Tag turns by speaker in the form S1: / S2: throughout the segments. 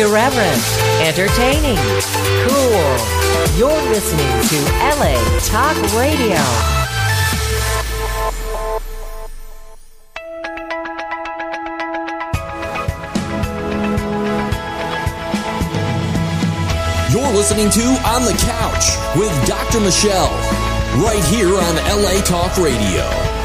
S1: irreverent, entertaining, cool. You're listening to LA Talk Radio.
S2: You're listening to On the Couch with Dr. Michelle, right here on LA Talk Radio.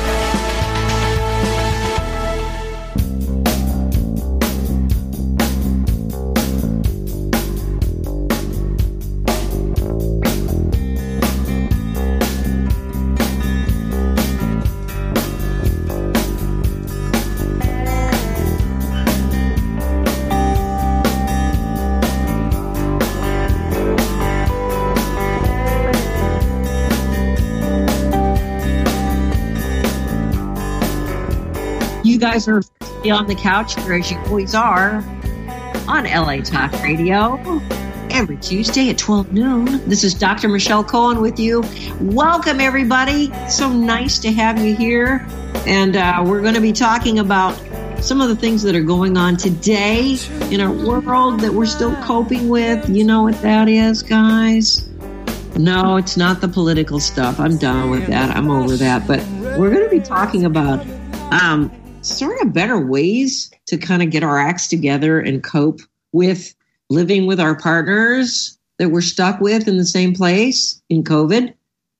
S3: You guys are on the couch, as you always are, on LA Talk Radio every Tuesday at 12 noon. This is Dr. Michelle Cohen with you. Welcome, everybody. So nice to have you here. And we're going to be talking about some of the things that are going on today in our world that we're still coping with. You know what that is, guys? No, it's not the political stuff. I'm done with that. I'm over that. But we're going to be talking about sort of better ways to kind of get our acts together and cope with living with our partners that we're stuck with in the same place in COVID.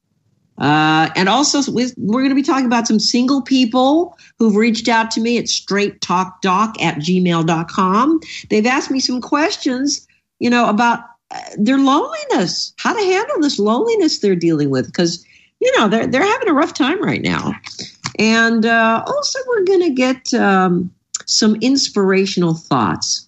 S3: And also, we're going to be talking about some single people who've reached out to me at straighttalkdoc@gmail.com. They've asked me some questions, about their loneliness, how to handle this loneliness they're dealing with, because, they're having a rough time right now. And also, we're going to get some inspirational thoughts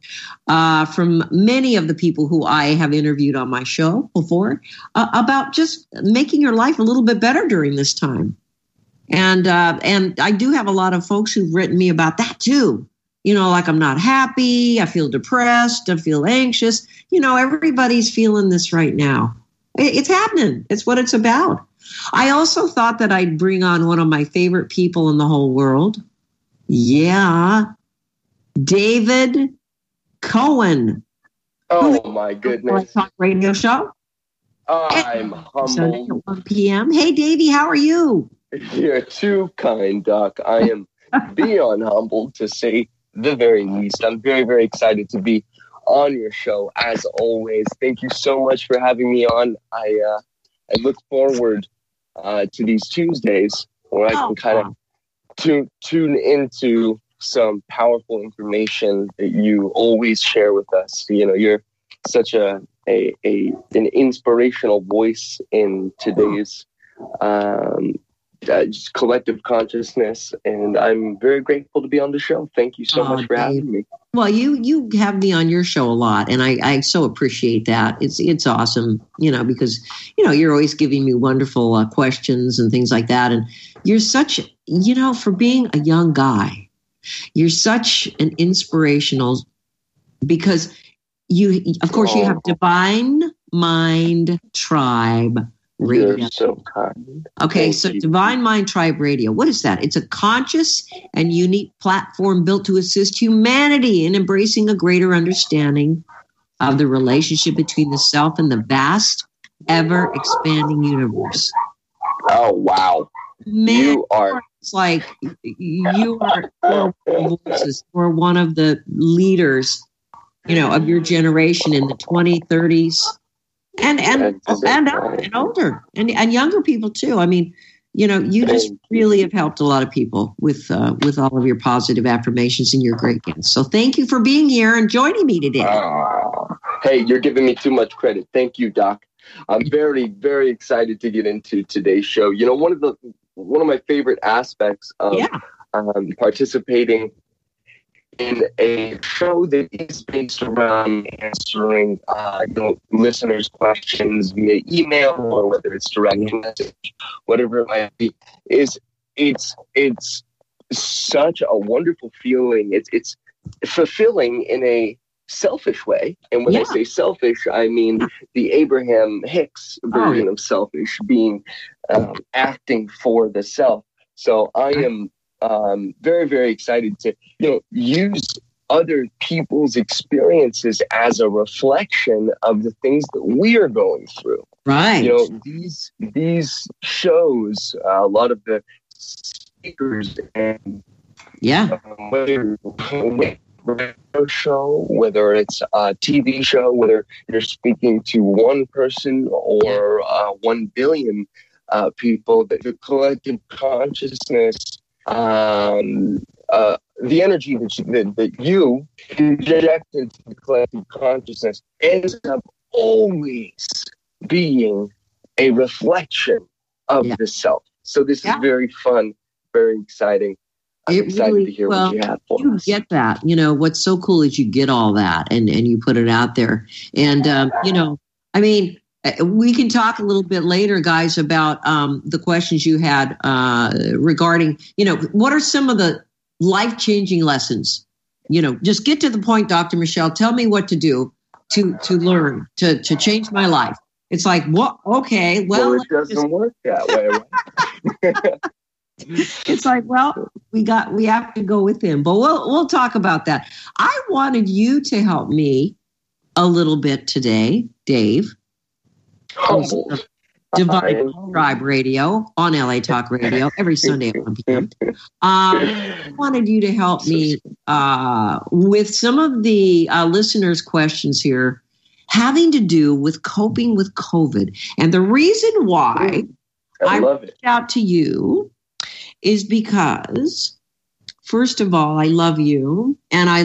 S3: from many of the people who I have interviewed on my show before about just making your life a little bit better during this time. And I do have a lot of folks who've written me about that too. Like I'm not happy, I feel depressed, I feel anxious. Everybody's feeling this right now. It's happening. It's what it's about. I also thought that I'd bring on one of my favorite people in the whole world. Yeah. David Cohen.
S4: Oh, my goodness.
S3: Talk radio show.
S4: I'm humbled.
S3: Sunday at 1 p.m. Hey, Davey, how are you?
S4: You're too kind, Doc. I am beyond humbled, to say the very least. I'm very, very excited to be on your show, as always. Thank you so much for having me on. I look forward to these Tuesdays where I can kind of tune into some powerful information that you always share with us. You're such an inspirational voice in today's just collective consciousness, and I'm very grateful to be on the show. Thank you so much for having me.
S3: Well, you have me on your show a lot, and I so appreciate that. It's awesome, because you're always giving me wonderful questions and things like that, and you're such, for being a young guy, you're such an inspirational, because you have Divine Mind Tribe Radio.
S4: You're so kind.
S3: Okay, so Divine Mind Tribe Radio. What is that? It's a conscious and unique platform built to assist humanity in embracing a greater understanding of the relationship between the self and the vast, ever-expanding universe.
S4: Oh, wow.
S3: Man, it's like you are voices for one of the leaders, of your generation in the 20s, 30s. And older and younger people too. I mean, you just really have helped a lot of people with all of your positive affirmations and your great gifts. So thank you for being here and joining me today.
S4: Hey, you're giving me too much credit. Thank you, Doc. I'm very, very excited to get into today's show. One of my favorite aspects of participating in a show that is based around answering listeners' questions via email, or whether it's direct message, whatever it might be, it's such a wonderful feeling. It's fulfilling in a selfish way. And when I say selfish, I mean the Abraham Hicks version of selfish, being acting for the self. So I am very, very excited to use other people's experiences as a reflection of the things that we are going through.
S3: Right.
S4: You know, these shows, a lot of the speakers and whether radio show, whether it's a TV show, whether you're speaking to one person or 1 billion people, that the collective consciousness, the energy that you inject into the collective consciousness ends up always being a reflection of the self. So this is very fun, very exciting. I'm excited to hear what you have for us.
S3: You get that. You know, what's so cool is you get all that and you put it out there. And, you know, I mean, we can talk a little bit later, guys, about the questions you had regarding, you know, what are some of the life-changing lessons? You know, just get to the point, Dr. Michelle. Tell me what to do to learn, to change my life. It's like, what? Okay, well,
S4: it doesn't work that way, right?
S3: It's like, well, we have to go with him, but we'll talk about that. I wanted you to help me a little bit today, Dave. Divine Tribe Radio on LA Talk Radio every Sunday at 1 p.m. I wanted you to help me with some of the listeners' questions here having to do with coping with COVID. And the reason why I reached out to you is because, first of all, I love you, and I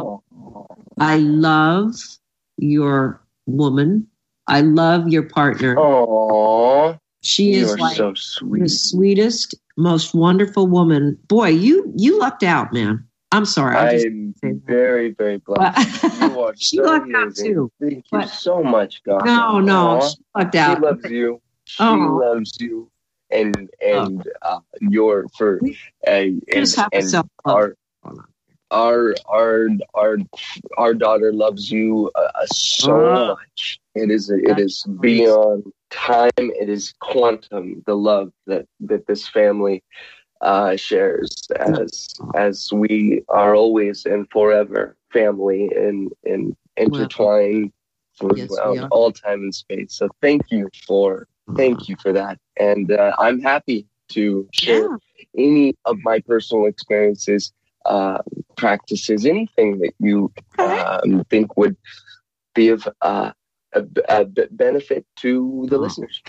S3: love your woman. I love your partner.
S4: Aww.
S3: She is like
S4: so sweet.
S3: The sweetest, most wonderful woman. Boy, you lucked out, man. I'm sorry.
S4: I'm very, very blessed. You are
S3: she
S4: so
S3: lucked
S4: amazing.
S3: out too.
S4: Thank you so much, God.
S3: No, she lucked out.
S4: She loves you. She loves you. And your for and our daughter loves you so much. It is beyond time. It is quantum. The love that this family shares as we are always and forever family and intertwined throughout all time and space. So thank you for that. And I'm happy to share any of my personal experiences, practices, anything that you think would be of a benefit to the listeners.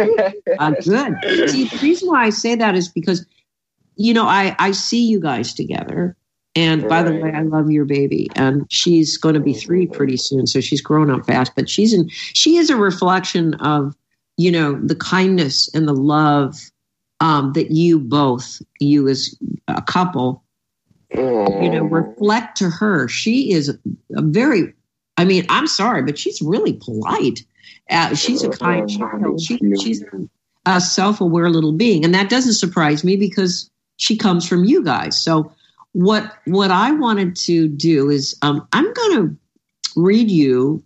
S3: Good. See, the reason why I say that is because, you know, I see you guys together. And by the way, I love your baby. And she's going to be 3 pretty soon. So she's grown up fast. But she is a reflection of, you know, the kindness and the love that you as a couple, you know, reflect to her. She is a very, I mean, I'm sorry, but she's really polite. She's a kind child. She's a self-aware little being. And that doesn't surprise me because she comes from you guys. So what I wanted to do is I'm going to read you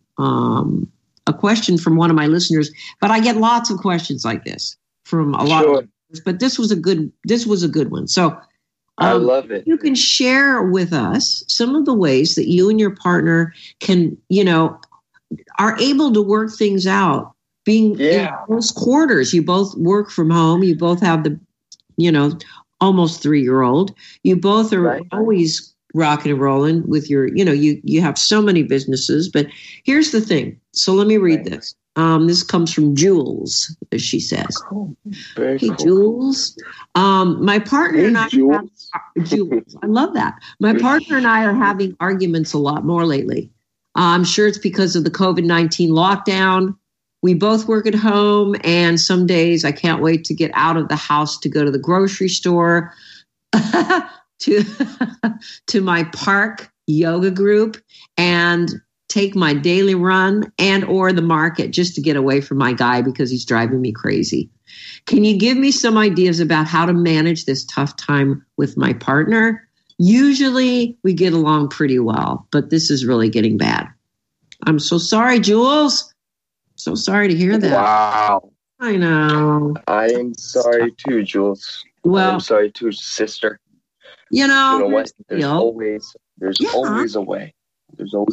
S3: a question from one of my listeners, but I get lots of questions like this from a lot of listeners, but this was a good one. So
S4: I love it.
S3: You can share with us some of the ways that you and your partner can, you know, are able to work things out being in close quarters. You both work from home. You both have the, you know, almost 3-year-old. You both are always rocking and rolling with your, you know, you have so many businesses, but here's the thing. So let me read this. This comes from Jules, as she says.
S4: Cool.
S3: Hey,
S4: cool.
S3: Jules. My partner and I, Jules, I love that. My partner and I are having arguments a lot more lately. I'm sure it's because of the COVID-19 lockdown. We both work at home, and some days I can't wait to get out of the house to go to the grocery store, to my park yoga group, and take my daily run and or the market just to get away from my guy because he's driving me crazy. Can you give me some ideas about how to manage this tough time with my partner? Usually we get along pretty well, but this is really getting bad. I'm so sorry, Jules. So sorry to hear that.
S4: Wow.
S3: I know.
S4: I am sorry too, Jules.
S3: Well,
S4: I'm sorry too, sister.
S3: You know,
S4: you know what? There's always a way. There's always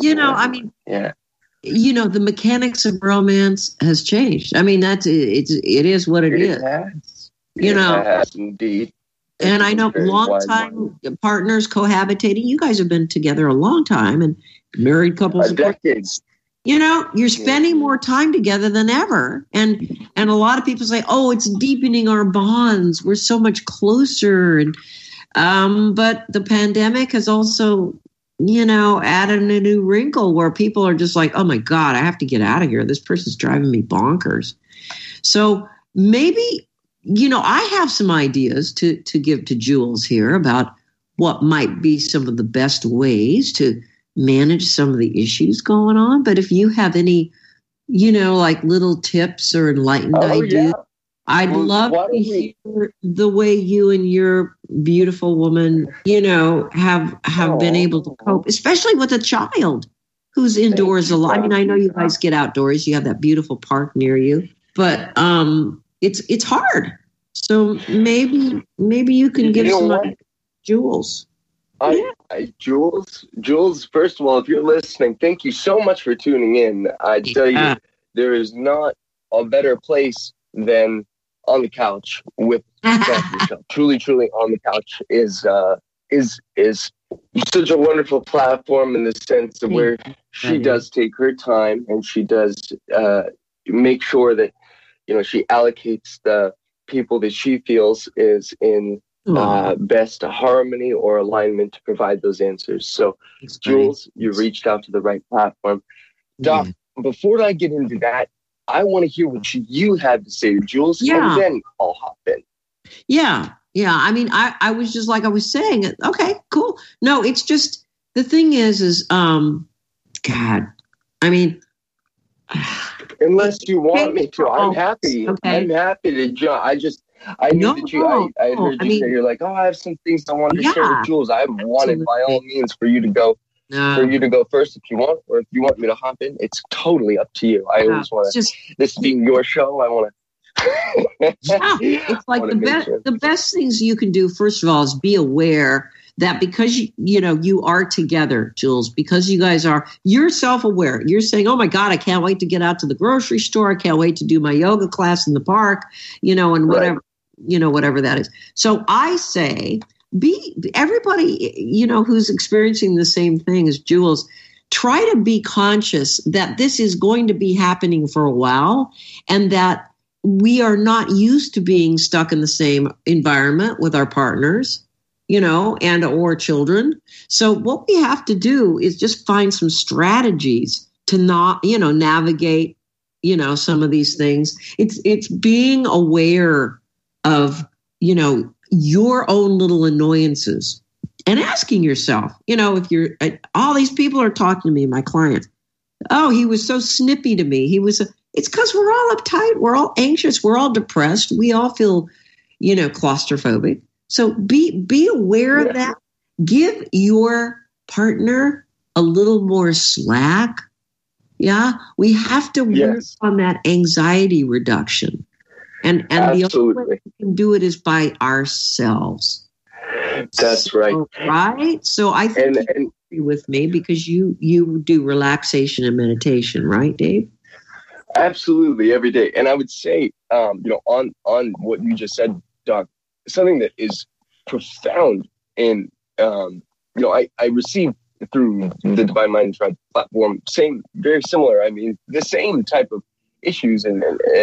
S3: the mechanics of romance has changed. I mean, it is what it is.
S4: Has.
S3: It
S4: has indeed.
S3: And I know long-time partners cohabitating. You guys have been together a long time, and married couples.
S4: Decades.
S3: You're spending more time together than ever. And a lot of people say, oh, it's deepening our bonds. We're so much closer. And but the pandemic has also, added a new wrinkle where people are just like, oh, my God, I have to get out of here. This person's driving me bonkers. So maybe, I have some ideas to give to Jules here about what might be some of the best ways to manage some of the issues going on. But if you have any, like little tips or enlightened ideas, I'd love to hear the way you and your beautiful woman, have been able to cope, especially with a child who's indoors a lot. I mean, I know you guys get outdoors. You have that beautiful park near you, but it's hard. So maybe you can give some Jules.
S4: Jules, first of all, if you're listening, thank you so much for tuning in. I tell you, there is not a better place than on the couch with Dr. Michelle. Truly, truly, on the couch is such a wonderful platform in the sense of where she does take her time and she does make sure that she allocates the people that she feels is in best harmony or alignment to provide those answers. So, Jules, you reached out to the right platform. Doc, before I get into that, I want to hear what you had to say, Jules, and then I'll hop in.
S3: Yeah. I mean, I was just like I was saying, okay, cool. No, it's just, the thing is, God, I mean,
S4: unless you want me to, I'm happy. Okay. I'm happy to join. I knew that you. I heard you say you're like, oh, I have some things I wanted to share with Jules. I wanted, by all means, for you to go first if you want, or if you want me to hop in. It's totally up to you. I always want to. This being your show, I want to.
S3: It's like the best things you can do. First of all, is be aware that because you are together, Jules, because you guys you're self-aware. You're saying, oh my God, I can't wait to get out to the grocery store. I can't wait to do my yoga class in the park, and whatever, whatever that is. So I say, everybody, who's experiencing the same thing as Jules, try to be conscious that this is going to be happening for a while and that we are not used to being stuck in the same environment with our partners, and or children. So what we have to do is just find some strategies to not, navigate, some of these things. It's being aware of, your own little annoyances and asking yourself, if you're, all these people are talking to me, my client, oh, he was so snippy to me. It's because we're all uptight. We're all anxious. We're all depressed. We all feel, claustrophobic. So be aware of that. Give your partner a little more slack. Yeah, we have to work on that anxiety reduction. And the only way we can do it is by ourselves.
S4: That's right.
S3: Right? So I think you agree with me because you do relaxation and meditation, right, Dave?
S4: Absolutely, every day. And I would say, on what you just said, Doc, something that is profound in, I received through the Divine Mind Tribe platform, very similar. I mean, the same type of issues and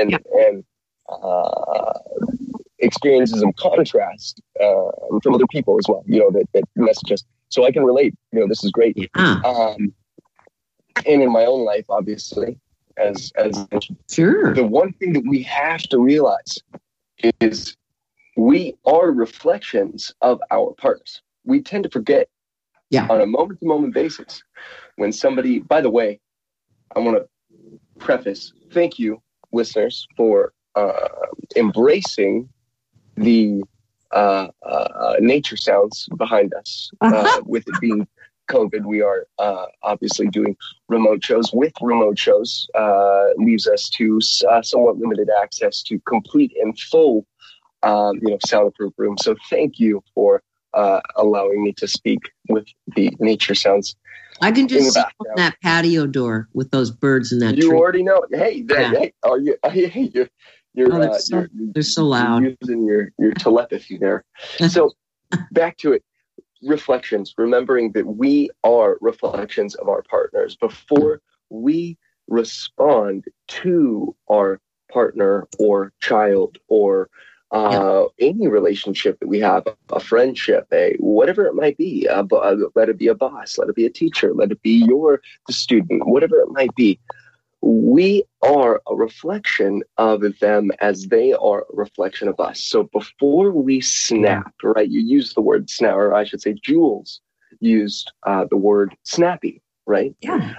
S4: experiences and contrast from other people as well, that message us. So I can relate, this is great. And in my own life, obviously, as mentioned, the one thing that we have to realize is we are reflections of our partners. We tend to forget on a moment-to-moment basis when somebody, by the way, I want to preface, thank you, listeners, for embracing the nature sounds behind us. With it being COVID, we are obviously doing remote shows. With remote shows, leaves us to somewhat limited access to complete and full, soundproof rooms. So thank you for allowing me to speak with the nature sounds.
S3: I can just see that patio door with those birds in that tree.
S4: You already know. Hey, hey, are you? Hey,
S3: they're so loud.
S4: You're using your telepathy there. So back to it. Reflections. Remembering that we are reflections of our partners before we respond to our partner or child or any relationship that we have, a friendship, whatever it might be, let it be a boss, let it be a teacher, let it be the student, whatever it might be. We are a reflection of them as they are a reflection of us. So before we snap, right, you used the word snap, or I should say Jules used the word snappy, right?
S3: Yeah.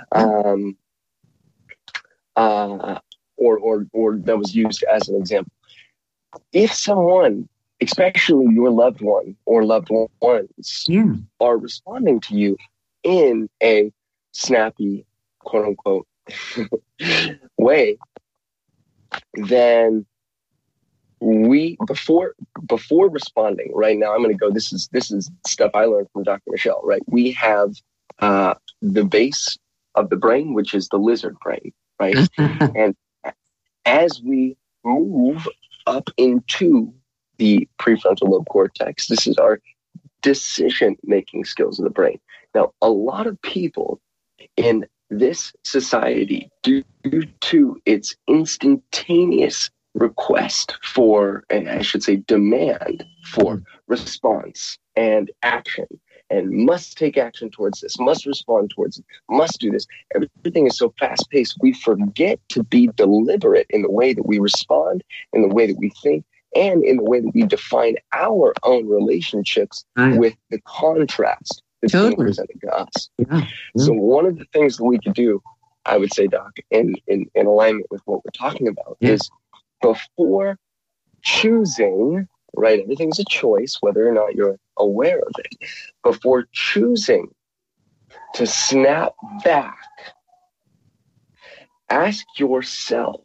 S4: Or that was used as an example. If someone, especially your loved one or loved ones, are responding to you in a snappy, quote unquote, way, then we before responding, right now I'm going to go, this is stuff I learned from Dr. Michelle, right? We have the base of the brain, which is the lizard brain, right? And as we move up into the prefrontal lobe cortex, this is our decision-making skills of the brain. Now, a lot of people in this society, due to its instantaneous request for, and I should say demand for response and action, and must take action towards this, must respond towards it, must do this. Everything is so fast-paced, we forget to be deliberate in the way that we respond, in the way that we think, and in the way that we define our own relationships with the contrast that's being presented to us. So one of the things that we could do, I would say, Doc, in alignment with what we're talking about, is before choosing, right, everything's a choice, whether or not you're aware of it, before choosing to snap back, ask yourself,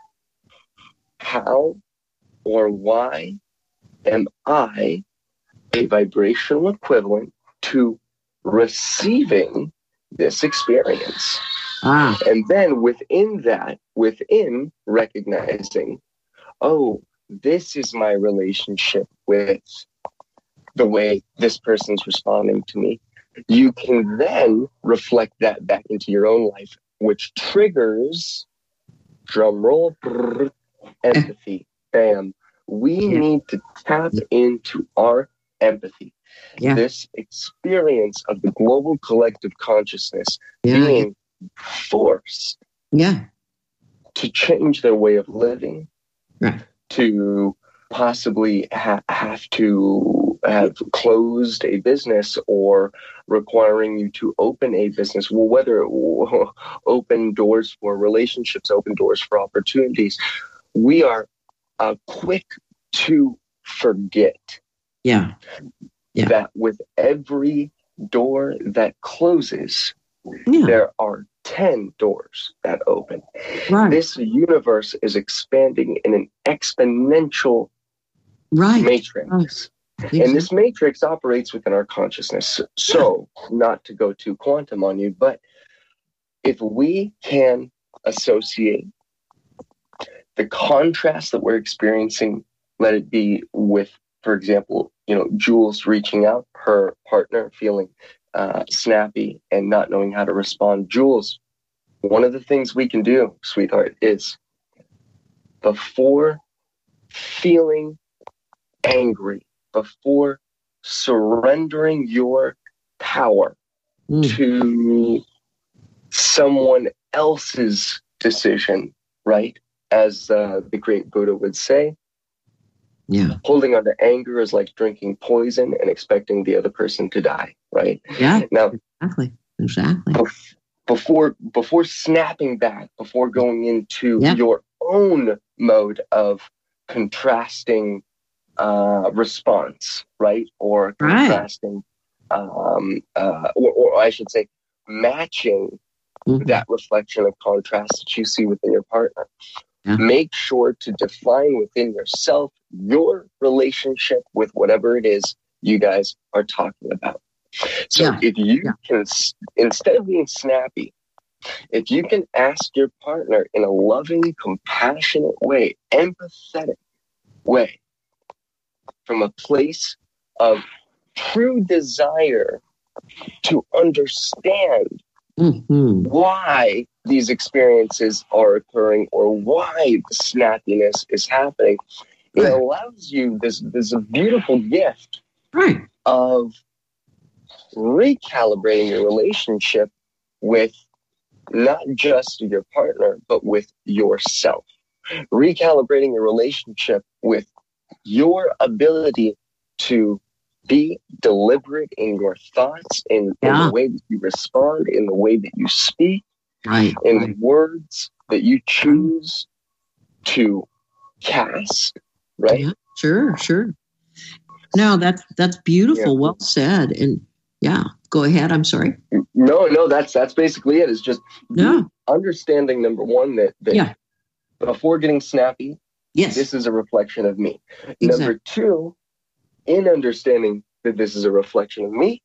S4: how or why am I a vibrational equivalent to receiving this experience? And then within recognizing, oh, this is my relationship with the way this person's responding to me, you can then reflect that back into your own life, which triggers, drum roll, empathy. Bam. We need to tap into our empathy. This experience of the global collective consciousness being forced to change their way of living, to possibly have to have closed a business or requiring you to open a business, well, whether it will open doors for relationships, open doors for opportunities. We are quick to forget that with every door that closes, there are 10 doors that open. This universe is expanding in an exponential matrix. And this matrix operates within our consciousness. So, not to go too quantum on you, but if we can associate the contrast that we're experiencing, let it be with, for example, Jules reaching out, her partner feeling snappy and not knowing how to respond. Jules, one of the things we can do, sweetheart, is before feeling angry, before surrendering your power to someone else's decision, right? As the great Buddha would say, holding on to anger is like drinking poison and expecting the other person to die, right? Now,
S3: exactly.
S4: Before snapping back, before going into your own mode of contrasting response, right? Or contrasting, or I should say, matching that reflection of contrast that you see within your partner. Make sure to define within yourself your relationship with whatever it is you guys are talking about. So if you can, instead of being snappy, if you can ask your partner in a loving, compassionate way, empathetic way, from a place of true desire to understand why these experiences are occurring or why the snappiness is happening, it allows you this beautiful gift of recalibrating your relationship with not just your partner, but with yourself. Recalibrating your relationship with your ability to be deliberate in your thoughts, in the way that you respond, in the way that you speak, in the words that you choose to cast, right?
S3: Yeah, sure. No, that's beautiful. Yeah. Well said. And go ahead. I'm sorry.
S4: No, that's basically it. It's just understanding, number one, that before getting snappy, this is a reflection of me. Exactly. Number two, in understanding that this is a reflection of me,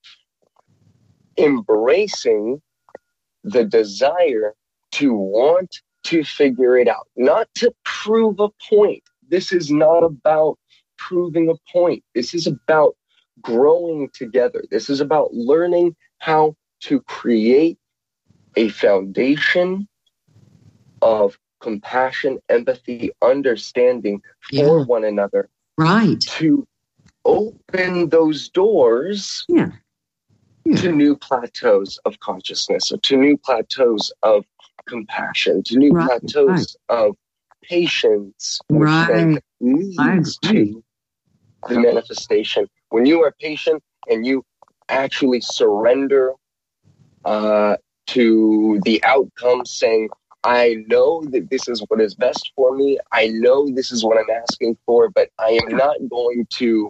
S4: embracing the desire to want to figure it out, not to prove a point. This is not about proving a point. This is about growing together. This is about learning how to create a foundation of compassion, empathy, understanding for one another.
S3: Right.
S4: To open those doors to new plateaus of consciousness, or to new plateaus of compassion, to new plateaus of patience, which then leads to the manifestation. When you are patient and you actually surrender to the outcome, saying, I know that this is what is best for me. I know this is what I'm asking for, but I am not going to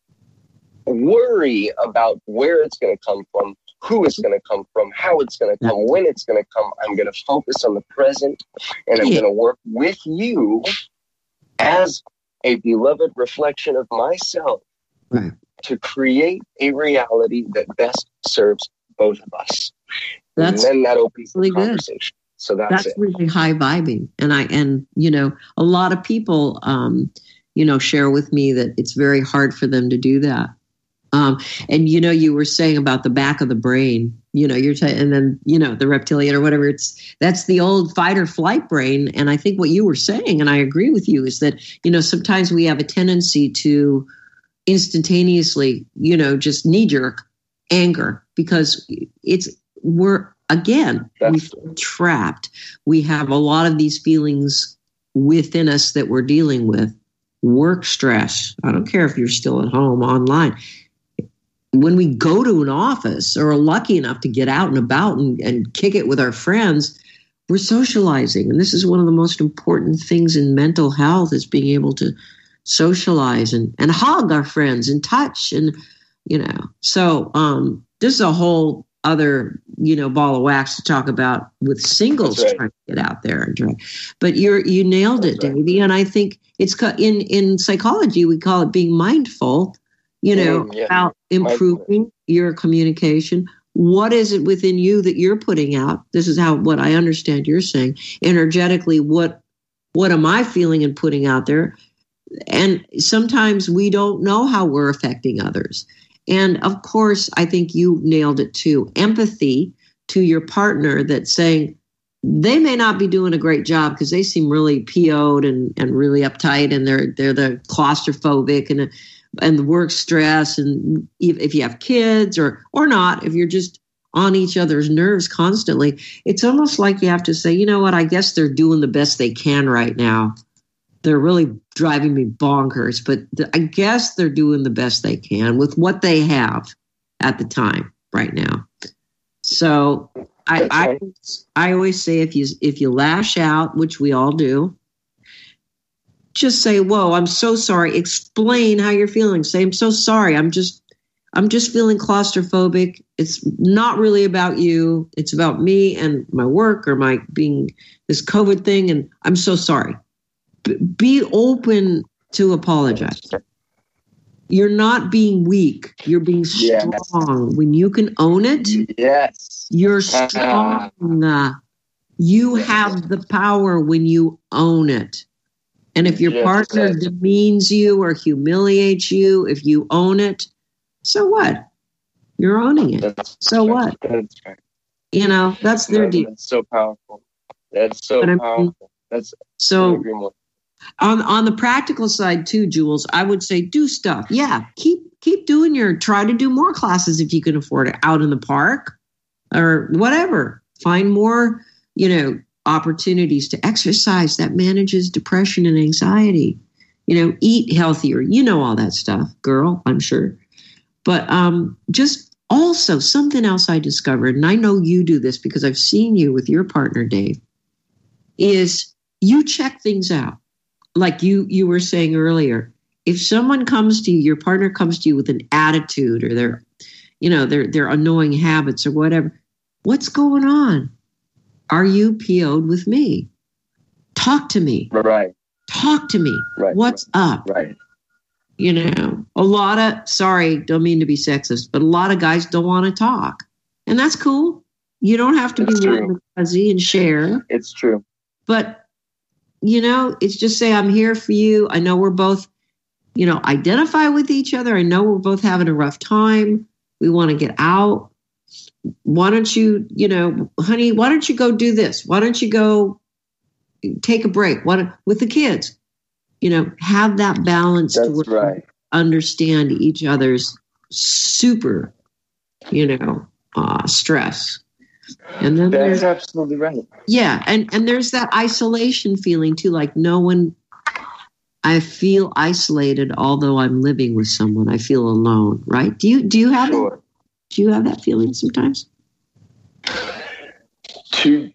S4: worry about where it's going to come from, who it's going to come from, how it's going to come, when it's going to come. I'm going to focus on the present, and I'm going to work with you as a beloved reflection of myself to create a reality that best serves both of us. And then that opens the conversation. Good. So that's
S3: really high vibing. And a lot of people, share with me that it's very hard for them to do that. And you were saying about the back of the brain, and then, the reptilian or whatever, that's the old fight or flight brain. And I think what you were saying, and I agree with you, is that, sometimes we have a tendency to instantaneously, just knee jerk anger because we're trapped. We have a lot of these feelings within us that we're dealing with. Work stress. I don't care if you're still at home, online. When we go to an office or are lucky enough to get out and about and kick it with our friends, we're socializing. And this is one of the most important things in mental health, is being able to socialize and hug our friends and touch. And, so this is a whole other, ball of wax to talk about with singles trying to get out there and try. But you nailed it, Davey. And I think it's in psychology, we call it being mindful, about improving your communication. What is it within you that you're putting out? This is what I understand you're saying. Energetically, what am I feeling and putting out there? And sometimes we don't know how we're affecting others. And of course, I think you nailed it too. Empathy to your partner, that's saying they may not be doing a great job because they seem really PO'd and really uptight, and they're the claustrophobic and the work stress. And if you have kids or not, if you're just on each other's nerves constantly, it's almost like you have to say, you know what, I guess they're doing the best they can right now. They're really driving me bonkers, but I guess they're doing the best they can with what they have at the time right now. So I always say, if you lash out, which we all do, just say, whoa, I'm so sorry. Explain how you're feeling. Say, I'm so sorry. I'm just feeling claustrophobic. It's not really about you. It's about me and my work or my being this COVID thing. And I'm so sorry. Be open to apologize. You're not being weak. You're being strong.
S4: Yes.
S3: When you can own it,
S4: Yes.
S3: you're strong. You have the power when you own it. And if your
S4: Yes,
S3: partner
S4: yes.
S3: demeans you or humiliates you, if you own it, so what? You're owning it. So what?
S4: That's right.
S3: You know, that's their deal.
S4: That's so powerful. That's so
S3: But I mean,
S4: powerful. That's
S3: So
S4: agree more.
S3: on the practical side too, Jules, I would say do stuff. Yeah, keep doing try to do more classes if you can afford it out in the park or whatever. Find more, opportunities to exercise that manages depression and anxiety. Eat healthier. All that stuff, girl, I'm sure. But just also something else I discovered, and I know you do this because I've seen you with your partner, Dave, is you check things out. Like you were saying earlier, if someone comes to you, your partner comes to you with an attitude or their annoying habits or whatever, what's going on? Are you PO'd with me? Talk to me.
S4: Right.
S3: Talk to me.
S4: Right.
S3: What's up?
S4: Right.
S3: A lot of, sorry, don't mean to be sexist, but a lot of guys don't want to talk. And that's cool. You don't have to
S4: It's
S3: be
S4: true.
S3: warm and fuzzy and share.
S4: It's true.
S3: But, it's just say, I'm here for you. I know we're both, identify with each other. I know we're both having a rough time. We want to get out. Why don't you, honey, why don't you go do this? Why don't you go take a break? With the kids, have that balance
S4: That's
S3: to where
S4: right.
S3: understand each other's super, stress. And then
S4: That's absolutely right.
S3: yeah, and there's that isolation feeling too, like I feel isolated, although I'm living with someone. I feel alone, right? Do you have
S4: Sure.
S3: do you have that feeling sometimes?
S4: Excuse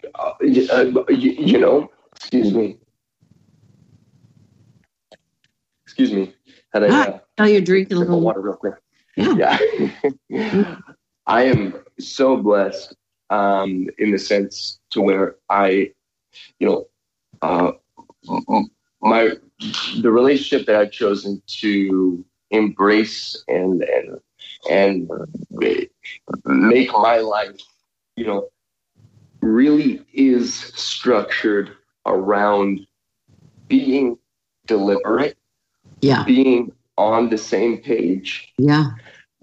S4: me. Had I
S3: Tell you're drinking a
S4: sip of
S3: little
S4: water real quick?
S3: Yeah.
S4: Yeah. I am so blessed in the sense to where the relationship that I've chosen to embrace and make my life, really is structured around being deliberate,
S3: Yeah.
S4: being on the same page.
S3: Yeah.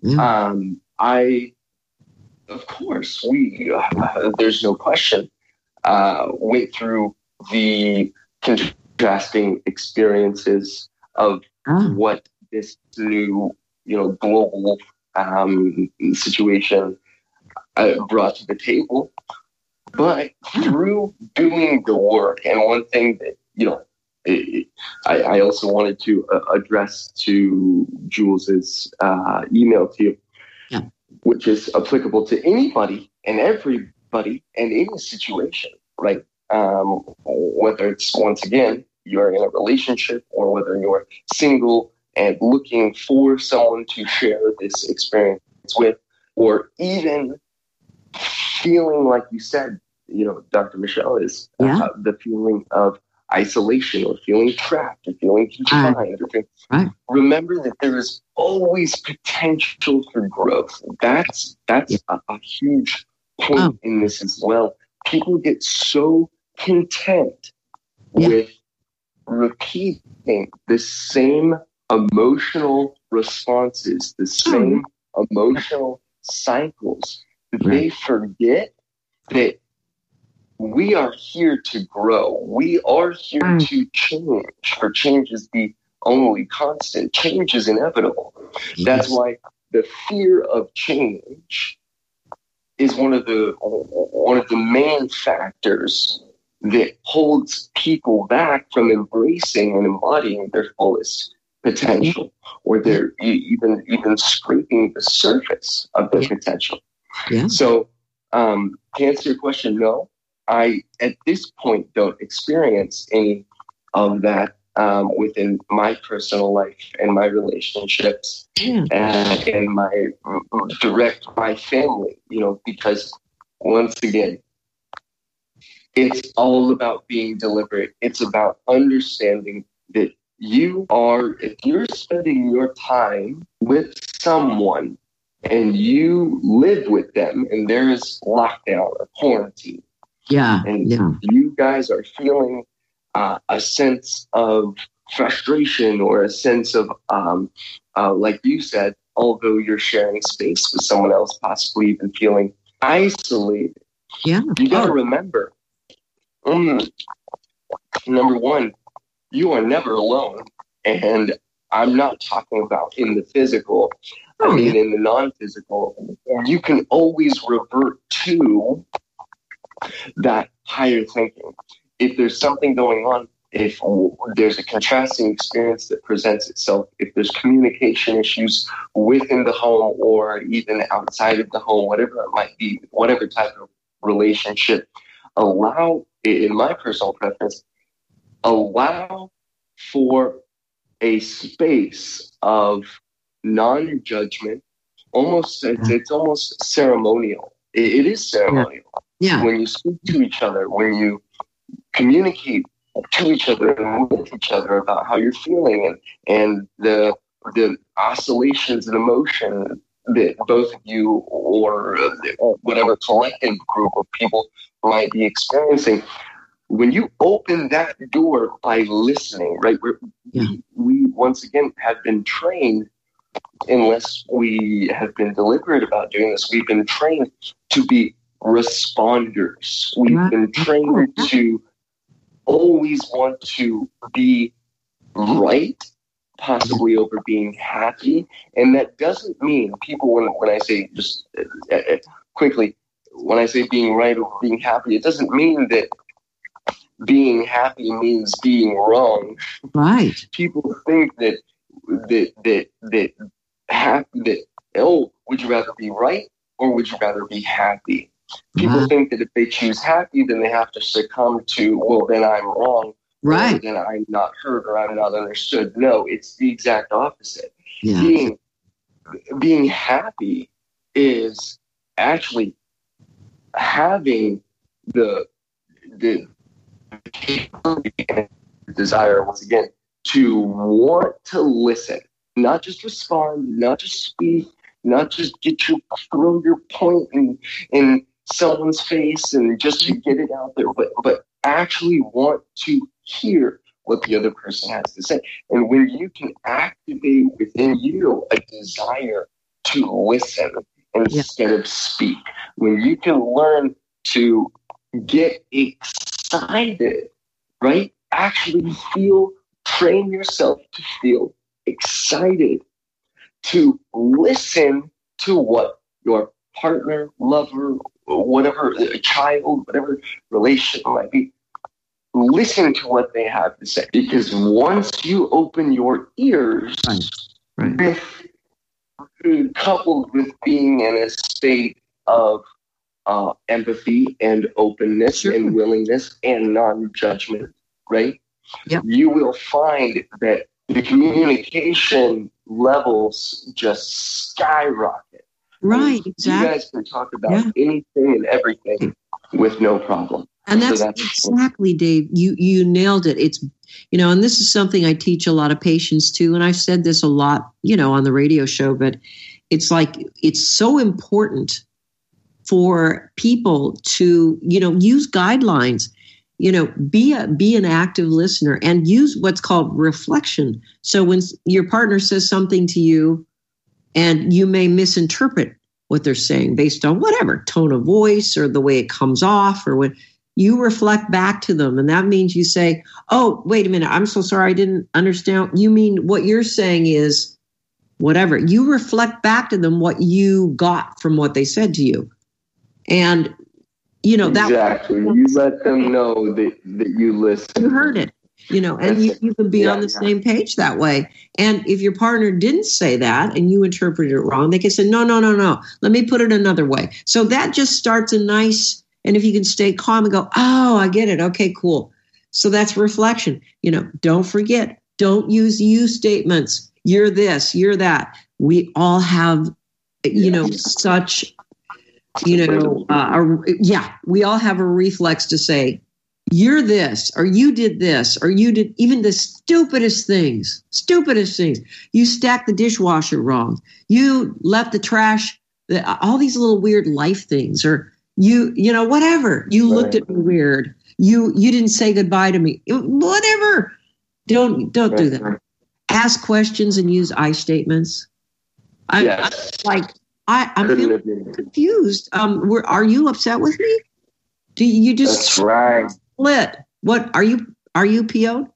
S4: Of course, there's no question, went through the contrasting experiences of what this new, global situation brought to the table. But through doing the work, and one thing that, I also wanted to address to Jules's email to you, which is applicable to anybody and everybody and any situation, right? Whether it's, once again, you're in a relationship or whether you're single and looking for someone to share this experience with, or even feeling like you said, Dr. Michelle, is the feeling of isolation or feeling trapped or feeling confined.
S3: Right.
S4: Remember that there is always potential for growth. That's a huge point in this as well. People get so content with repeating the same emotional responses, the same emotional cycles, that they forget that we are here to grow. We are here to change, for change is the only constant. Change is inevitable. That's why the fear of change is one of the main factors that holds people back from embracing and embodying their fullest potential, or they're even scraping the surface of their potential. Yeah. So, to answer your question, no, I at this point don't experience any of that within my personal life and my relationships and my family, because once again, it's all about being deliberate. It's about understanding that if you're spending your time with someone and you live with them and there's lockdown or quarantine, and you guys are feeling a sense of frustration or a sense of, like you said, although you're sharing space with someone else, possibly even feeling isolated, you got to remember, number one, you are never alone. And I'm not talking about in the physical. I mean, in the non-physical, you can always revert to that higher thinking. If there's something going on, if there's a contrasting experience that presents itself, if there's communication issues within the home or even outside of the home, whatever it might be, whatever type of relationship, allow, in my personal preference, allow for a space of non-judgment. It's almost ceremonial. It is ceremonial. When you speak to each other, when you communicate to each other and with each other about how you're feeling and the oscillations of emotion that both of you or whatever collective group of people might be experiencing. When you open that door by listening, right? We once again have been trained, unless we have been deliberate about doing this, we've been trained to be responders. We've been trained to always want to be right, possibly over being happy. And that doesn't mean people, when I say just quickly, when I say being right over being happy, it doesn't mean that being happy means being wrong. Right. People think that would you rather be right or would you rather be happy? People think that if they choose happy, then they have to succumb to, well, then I'm wrong. Right. Or then I'm not heard or I'm not understood. No, it's the exact opposite. Yeah. Being happy is actually having the desire, once again, to want to listen, not just respond, not just speak, not just throw your point in someone's face and just to get it out there, but actually want to hear what the other person has to say. And when you can activate within you a desire to listen instead of speak, when you can learn to get excited, right? Actually train yourself to feel excited, to listen to what your partner, lover, whatever, a child, whatever relationship might be, listen to what they have to say. Because once you open your ears, coupled with being in a state of empathy and openness and willingness and non-judgment, right? Yep. You will find that the communication levels just skyrocket. Right, exactly. You guys can talk about anything and everything with no problem.
S3: And that's exactly, Dave. You nailed it. It's, and this is something I teach a lot of patients too. And I've said this a lot, on the radio show, but it's like, it's so important for people to, use guidelines, be an active listener and use what's called reflection. So when your partner says something to you and you may misinterpret what they're saying based on whatever tone of voice or the way it comes off or what, you reflect back to them. And that means you say, oh, wait a minute, I'm so sorry, I didn't understand. You mean what you're saying is whatever. You reflect back to them what you got from what they said to you. And,
S4: exactly. You let them know that you listened.
S3: You heard it, and you can be on the same page that way. And if your partner didn't say that and you interpreted it wrong, they can say, no. Let me put it another way. So that just starts a nice, and if you can stay calm and go, oh, I get it. Okay, cool. So that's reflection. Don't forget, don't use you statements. You're this, you're that. We all have, such, we all have a reflex to say, you're this, or you did this, or you did even the stupidest things. You stacked the dishwasher wrong. You left the trash, all these little weird life things, or you know, whatever. You looked at me weird. You didn't say goodbye to me. Whatever. Don't do that. Ask questions and use I statements. I'm feeling confused. Are you upset with me? Do you just
S4: That's right.
S3: split? What are you PO'd?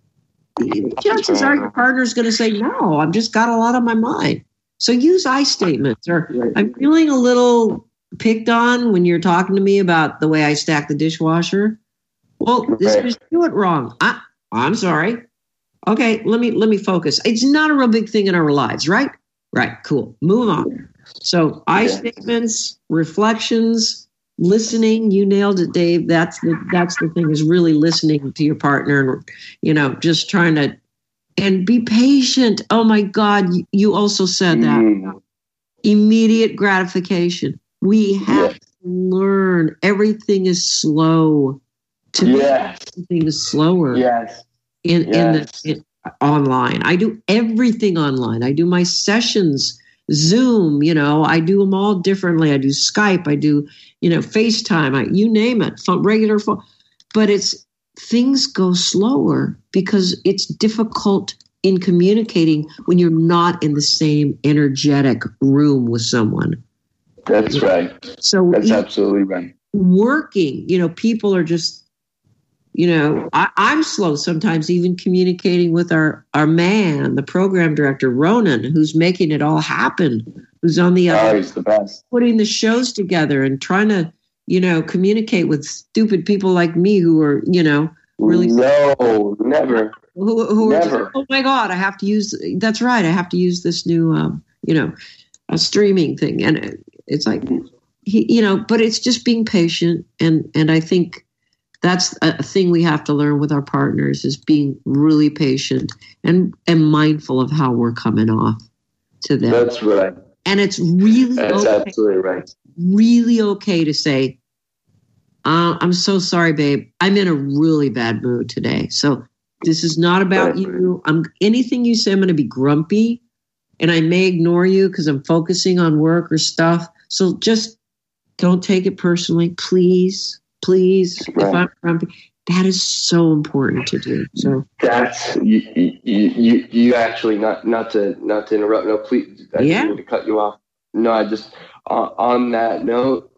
S3: Chances are your partner's going to say, no, I've just got a lot on my mind. So use I statements. Or I'm feeling a little picked on when you're talking to me about the way I stack the dishwasher. Well, this is do it wrong. I'm sorry. Okay, let me focus. It's not a real big thing in our lives, right? Right, cool. Move on. So I statements, reflections, listening. You nailed it, Dave. That's the thing, is really listening to your partner and, you know, just trying to, and be patient. Oh my God, you also said that. Immediate gratification. We have to learn. Everything is slow. Everything is slower. In online. I do everything online. I do my sessions, Zoom, you know, I do them all differently. I do Skype, I do, you know, FaceTime, you name it, regular phone. But things go slower because it's difficult in communicating when you're not in the same energetic room with someone.
S4: That's right.
S3: So
S4: that's absolutely right.
S3: Working, you know, people are just, you know, I'm slow sometimes even communicating with our man, the program director, Ronan, who's making it all happen, who's on the other,
S4: he's the best,
S3: putting the shows together and trying to, you know, communicate with stupid people like me who are, you know, really
S4: never.
S3: Who are just, oh my God, I have to use this new, you know, a streaming thing. And it's like, you know, but it's just being patient. And I think that's a thing we have to learn with our partners, is being really patient and mindful of how we're coming off to them.
S4: That's right.
S3: And it's really
S4: absolutely right.
S3: Really okay to say, I'm so sorry, babe. I'm in a really bad mood today. So this is not about you. Anything you say, I'm going to be grumpy, and I may ignore you because I'm focusing on work or stuff. So just don't take it personally, please. Please, if I'm grumpy, that is so important to do. So
S4: that's you actually not to interrupt. No, please. I didn't mean to cut you off. No, I just on that note,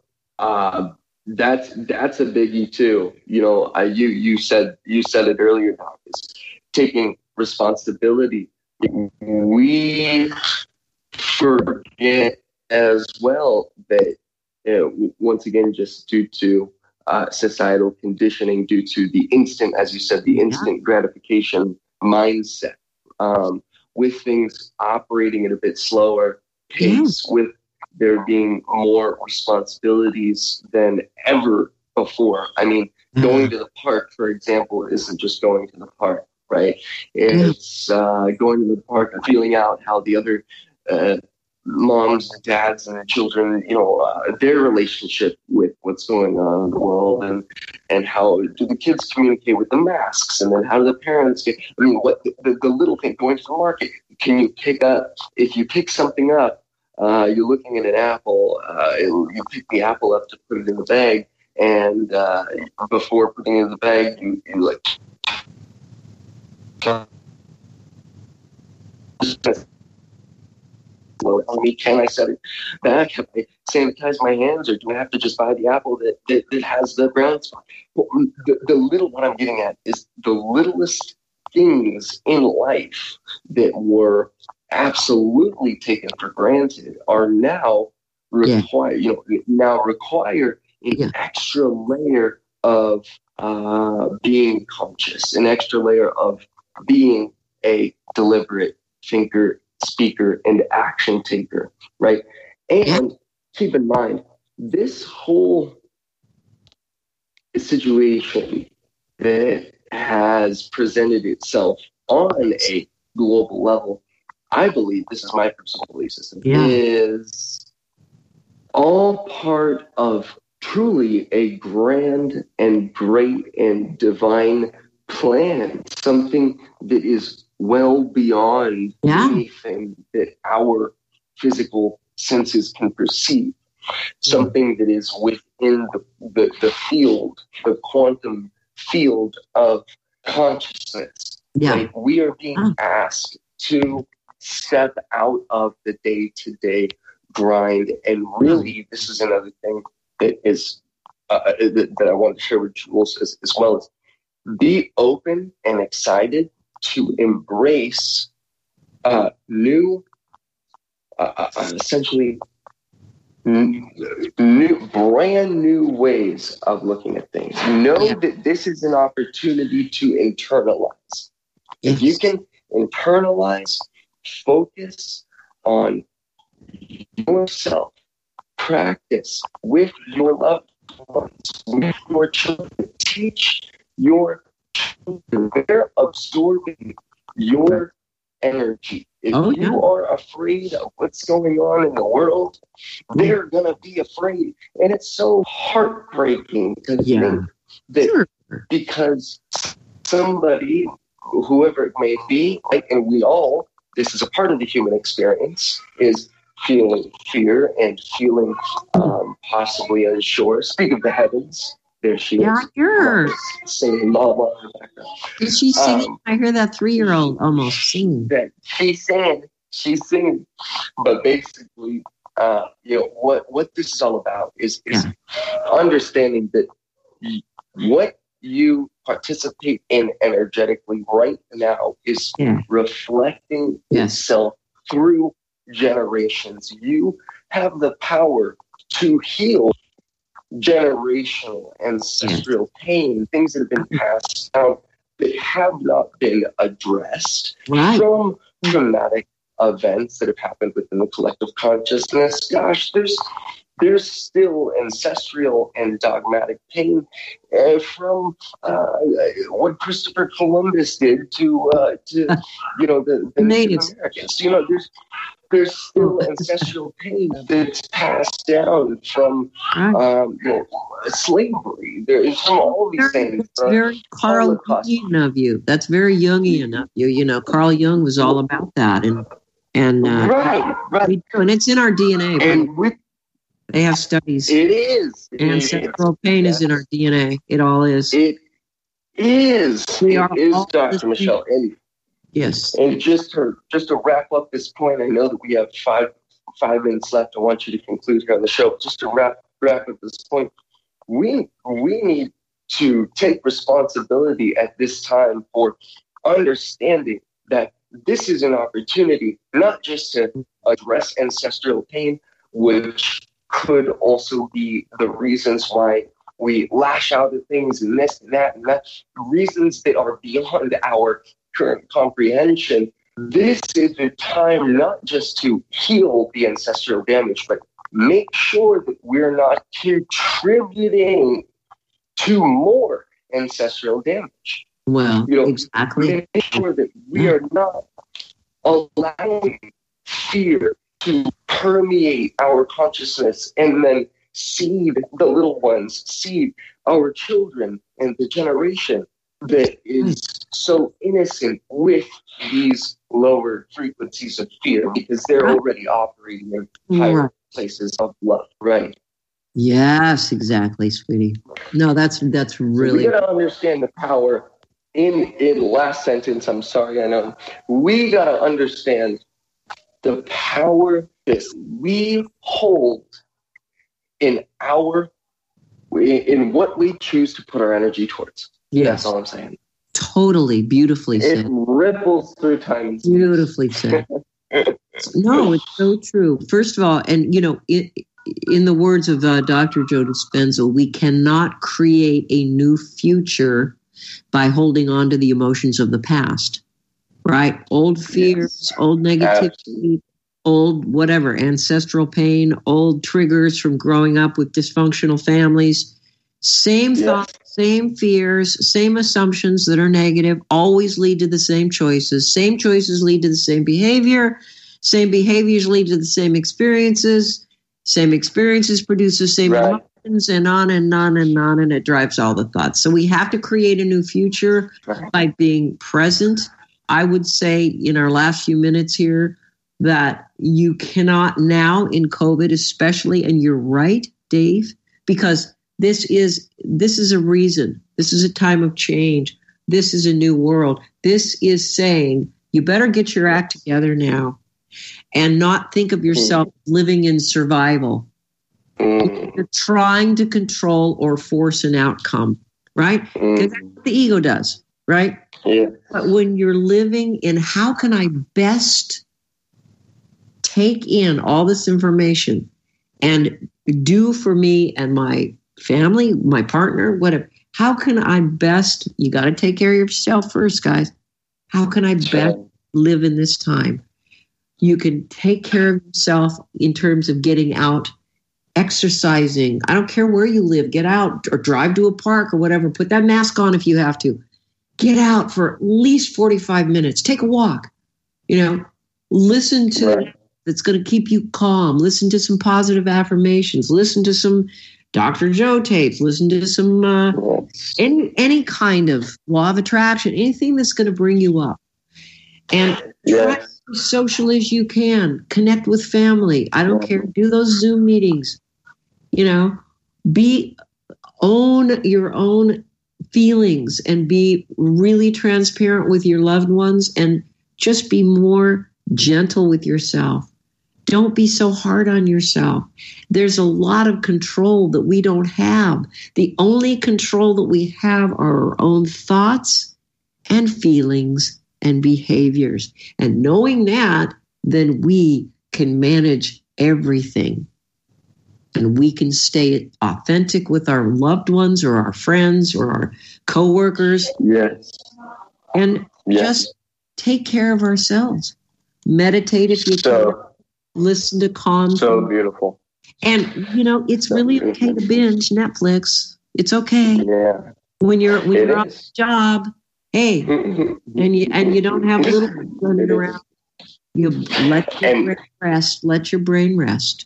S4: that's a biggie too. You know, you said it earlier, Doc, is taking responsibility. We forget as well that once again, just due to societal conditioning, due to the instant, as you said, the instant gratification mindset, with things operating at a bit slower pace, with there being more responsibilities than ever before. I mean, going to the park, for example, isn't just going to the park, right? It's going to the park and feeling out how the other moms and dads and children, you know, their relationship with what's going on in the world, and how do the kids communicate with the masks, and then how do the parents get, I mean, what the little thing, going to the market, can you if you pick something up, you're looking at an apple, you pick the apple up to put it in the bag, and before putting it in the bag, you like, well, can I set it back? Have I sanitize my hands, or do I have to just buy the apple that has the brown spot? Well, what I'm getting at is the littlest things in life that were absolutely taken for granted are now require an extra layer of being conscious, an extra layer of being a deliberate thinker, speaker, and action taker, right? And keep in mind, this whole situation that has presented itself on a global level, I believe, this is my personal belief system, is all part of truly a grand and great and divine plan, something that is well beyond anything that our physical senses can perceive, something that is within the field, the quantum field of consciousness.
S3: Yeah.
S4: Like, we are being asked to step out of the day-to-day grind. And really, this is another thing that is that I want to share with Jules as well, as be open and excited to embrace new, essentially brand new ways of looking at things. Know that this is an opportunity to internalize. If you can internalize, focus on yourself, practice with your loved ones, with your children, teach your children. They're absorbing your energy. If you are afraid of what's going on in the world, they're going to be afraid. And it's so heartbreaking to think that because somebody, whoever it may be, and we all, this is a part of the human experience, is feeling fear and feeling possibly unsure. Speak of the heavens. There she is.
S3: Yeah, yours.
S4: Singing Mama in the background.
S3: Is she singing? I hear that 3-year-old almost singing.
S4: She's singing. But basically, what this is all about is understanding that what you participate in energetically right now is reflecting itself through generations. You have the power to heal generational, ancestral pain, things that have been passed down that have not been addressed from traumatic events that have happened within the collective consciousness. Gosh, there's still ancestral and dogmatic pain from what Christopher Columbus did to the Native Americans. There's still ancestral pain that's passed down from slavery. There's from all these things.
S3: That's very Carl Jungian of you. That's very Jungian of you. Carl Jung was all about that, and it's in our DNA.
S4: And
S3: they have studies.
S4: It is.
S3: Ancestral pain is in our DNA. It all is.
S4: It is. It is, Dr. Michelle. And
S3: yes.
S4: And just to wrap up this point, I know that we have five minutes left. I want you to conclude here on the show. Just to wrap up this point, we need to take responsibility at this time for understanding that this is an opportunity not just to address ancestral pain, which could also be the reasons why we lash out at things and this and that, reasons that are beyond our current comprehension. This is the time not just to heal the ancestral damage, but make sure that we're not contributing to more ancestral damage.
S3: Well, exactly.
S4: Make sure that we are not allowing fear to permeate our consciousness and then seed the little ones, seed our children and the generation that is so innocent with these lower frequencies of fear, because they're already operating in higher places of love, right?
S3: Yes, exactly, sweetie. No, that's really...
S4: We got to understand the power in last sentence. I'm sorry, I know. We got to understand the power that we hold in what we choose to put our energy towards.
S3: Yes.
S4: That's all I'm saying.
S3: Totally, beautifully said.
S4: It ripples through time and space.
S3: Beautifully said. No, it's so true. First of all, and in the words of Dr. Joe Dispenza, we cannot create a new future by holding on to the emotions of the past. Right? Old fears, old negativity, old whatever, ancestral pain, old triggers from growing up with dysfunctional families. Same thoughts, same fears, same assumptions that are negative always lead to the same choices. Same choices lead to the same behavior. Same behaviors lead to the same experiences. Same experiences produce the same emotions. and on and on and on, and it drives all the thoughts. So we have to create a new future by being present. I would say in our last few minutes here that you cannot now in COVID especially, and you're right, Dave, because this is a reason. This is a time of change. This is a new world. This is saying you better get your act together now and not think of yourself living in survival. You're trying to control or force an outcome, right? Because that's what the ego does, right?
S4: Yeah.
S3: But when you're living in how can I best take in all this information and do for me and my family, my partner, whatever, how can I best, you got to take care of yourself first, guys. How can I best live in this time? You can take care of yourself in terms of getting out, exercising. I don't care where you live. Get out or drive to a park or whatever. Put that mask on if you have to. Get out for at least 45 minutes. Take a walk. Listen to that's going to keep you calm. Listen to some positive affirmations. Listen to some Dr. Joe tapes. Listen to some any kind of law of attraction. Anything that's going to bring you up. And try to be social as you can. Connect with family. I don't care. Do those Zoom meetings. Own your own feelings and be really transparent with your loved ones and just be more gentle with yourself. Don't be so hard on yourself. There's a lot of control that we don't have. The only control that we have are our own thoughts and feelings and behaviors. And knowing that, then we can manage everything. And we can stay authentic with our loved ones or our friends or our coworkers.
S4: Yes.
S3: And just take care of ourselves. Meditate if you can. Listen to calm.
S4: So beautiful.
S3: And, it's really okay to binge Netflix. It's okay.
S4: Yeah.
S3: When you're on the job, hey, and you don't have little running around. You let your brain rest. Let your brain rest.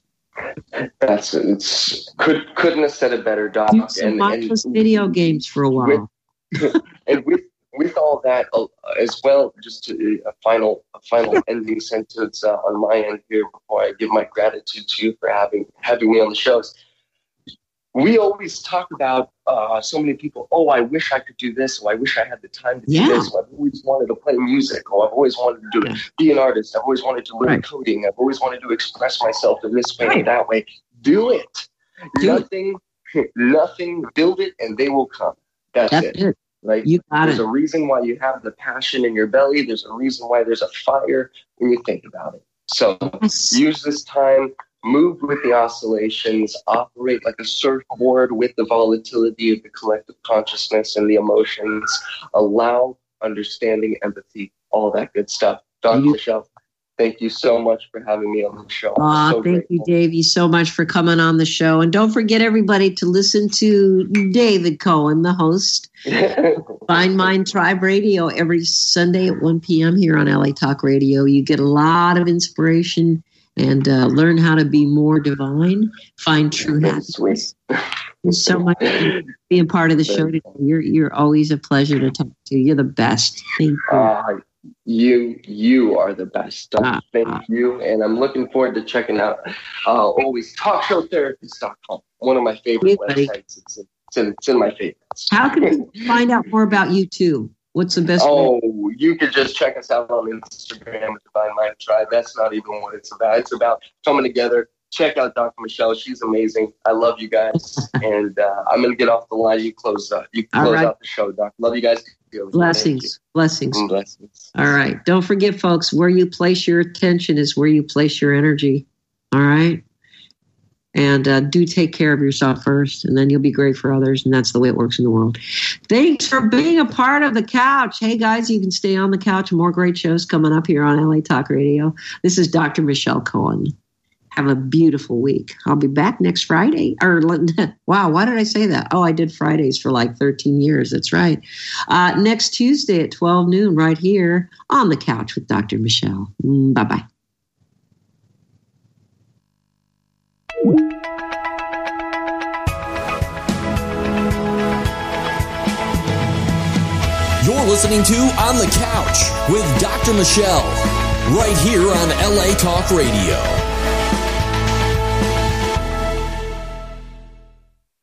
S4: Couldn't have said it better, Doc.
S3: Do some mindless video games for a while.
S4: With all that as well, just a final ending sentence on my end here before I give my gratitude to you for having me on the shows. We always talk about so many people. Oh, I wish I could do this. Oh, I wish I had the time to do this. Oh, I've always wanted to play music. Oh, I've always wanted to be an artist. I've always wanted to learn coding. I've always wanted to express myself in this way or that way. Do it. Nothing. Build it, and they will come. That's it. Right? There's a reason why you have the passion in your belly. There's a reason why there's a fire when you think about it. So use this time. Move with the oscillations, operate like a surfboard with the volatility of the collective consciousness and the emotions, allow understanding, empathy, all that good stuff. Dr. Michelle, thank you so much for having me on the show.
S3: Thank you, Davey, so much for coming on the show. And don't forget, everybody, to listen to David Cohen, the host, Find Mind Tribe Radio, every Sunday at 1 p.m. here on LA Talk Radio. You get a lot of inspiration and learn how to be more divine, find true happiness. Thanks so much for being part of the show today. You're always a pleasure to talk to. You're the best. Thank you.
S4: You are the best. Thank you. And I'm looking forward to checking out always talkshowtherapist.com. One of my favorite websites. It's in my favorites.
S3: How can we find out more about you too? What's the best way?
S4: You can just check us out on Instagram with Divine Mind Tribe. That's not even what it's about. It's about coming together. Check out Dr. Michelle. She's amazing. I love you guys. And I'm going to get off the line. You close out the show, Doc. Love you guys.
S3: Blessings. Blessings. All right. Don't forget, folks, where you place your attention is where you place your energy. All right. And do take care of yourself first, and then you'll be great for others, and that's the way it works in the world. Thanks for being a part of the couch. Hey, guys, you can stay on the couch. More great shows coming up here on LA Talk Radio. This is Dr. Michelle Cohen. Have a beautiful week. I'll be back next Friday. Wow, why did I say that? Oh, I did Fridays for like 13 years. That's right. Next Tuesday at 12 noon right here on the couch with Dr. Michelle. Bye-bye.
S2: listening to On the Couch with Dr. Michelle, right here on LA Talk Radio.